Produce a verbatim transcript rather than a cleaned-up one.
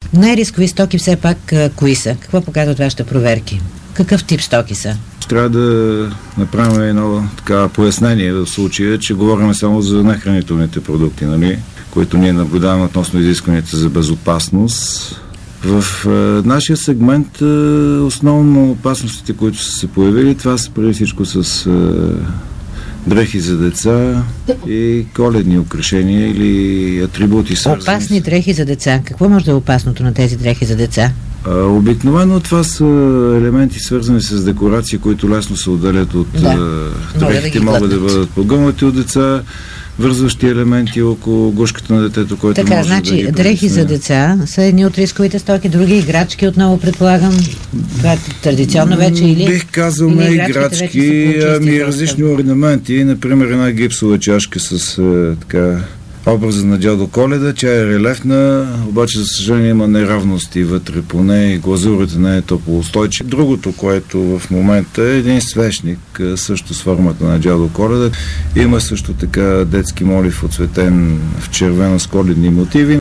Най-рискови стоки все пак а, кои са? Какво показват вашите проверки? Какъв тип стоки са? Трябва да направим едно така пояснение в случая, че говорим само за нехранителните продукти, нали? Които ние наблюдаваме относно изискванията за безопасност. В е, нашия сегмент е, основно опасностите, които са се появили, това са преди всичко с е, дрехи за деца и коледни украшения или атрибути. Опасни дрехи за деца. Какво може да е опасното на тези дрехи за деца? А, обикновено това са елементи, свързани с декорации, които лесно се отделят от да. а, дрехите, да могат да бъдат погълнати от деца, вързващи елементи около гушката на детето, който така, може значи, да ги дрехи за деца са едни от рисковите стоки, други играчки отново предполагам. Това е традиционно вече или? Бих казал не играчки, ами различни орнаменти. Например, една гипсова чашка с е, така образа на дядо Коледа, тя е релефна, обаче за съжаление има неравности вътре по нея и глазурата не е топлоустойчива. Другото, което в момента е един свещник, също с формата на дядо Коледа. Има също така детски молив, оцветен в червено с коледни мотиви.